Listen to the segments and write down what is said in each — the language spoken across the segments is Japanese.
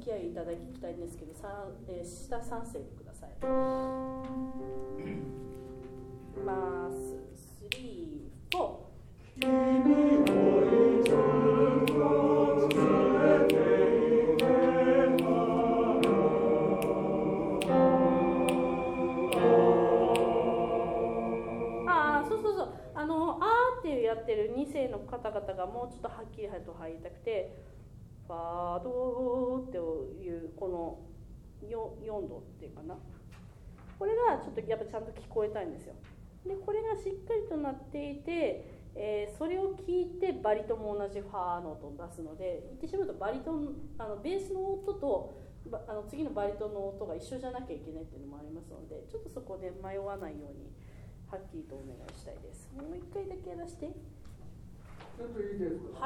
付き合いいただきたいんですけど、下3声でください。いきます。3、4。あーってやってる2世の方々がもうちょっとはっきりと入りたくて、ファードっていうこの 4度っていうかな、これがちょっとやっぱちゃんと聞こえたいんですよ。でこれがしっかりとなっていて、それを聞いてバリトンも同じファーの音を出すので、言ってしまうとバリトンベースの音と次のバリトンの音が一緒じゃなきゃいけないっていうのもありますので、ちょっとそこで迷わないようにはっきりとお願いしたいです。もう一回だけやらせて。 ちょっといいですか。 はい。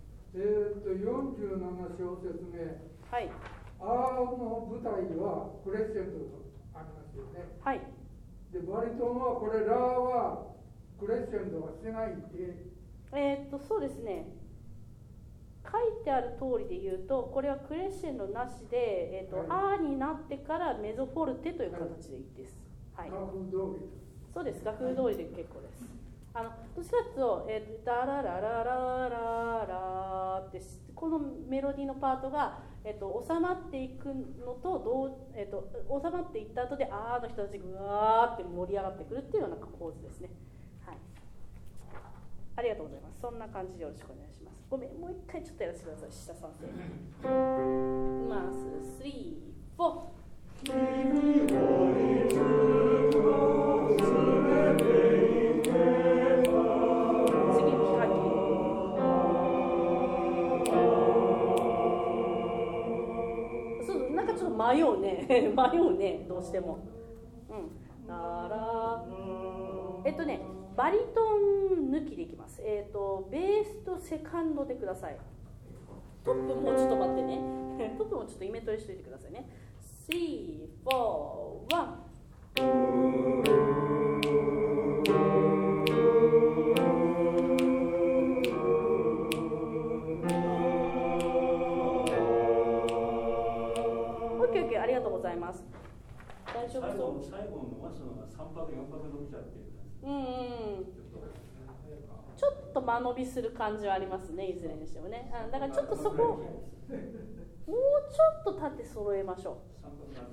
47小節目。 はい。 あの舞台はクレッシェンドとありますよね。 はい。 でバリトンはこれラはクレッシェンドはしないんで。 そうですね。書いてある通りで言うと、これはクレッシェンドなしで、あになってからメゾフォルテという形でいいです。はい。 楽譜通り。 そうです。楽譜通りで結構です。どっちかというと、ダララララララってこのメロディーのパートが、収まっていくのと収まっていった後であーの人たちがうわーって盛り上がってくるっていうような構図ですね。はい。ありがとうございます。そんな感じでよろしくお願いします。ごめん、もう一回ちょっとやらせてください。下3声。いきます。3、4。迷うね迷うね、どうしても。バリトン抜きでいきます。ベースとセカンドでください。トップもうちょっと待ってねトップもちょっとイメトレしといてくださいね。3、4、1。ありがとうございます。大丈夫そう。 最後の伸ばすのが3拍4拍伸びちゃってる。 ちょっと間延びする感じはありますね、いずれにしてもね。だからちょっとそこもうちょっと立って揃えましょう。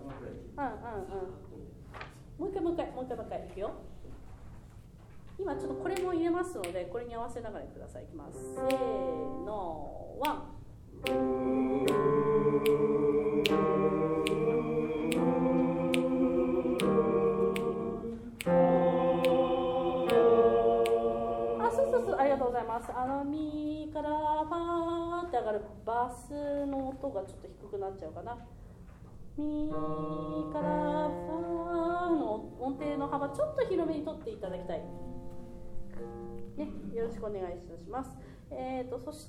もう一回いくよ。今ちょっとこれも入れますので、これに合わせながらください。いきます。せーの、ワン。ありがとうございます。ミからファーって上がるバスの音がちょっと低くなっちゃうかな。ミからファーの音程の幅ちょっと広めに取っていただきたい。ね、よろしくお願いします。そし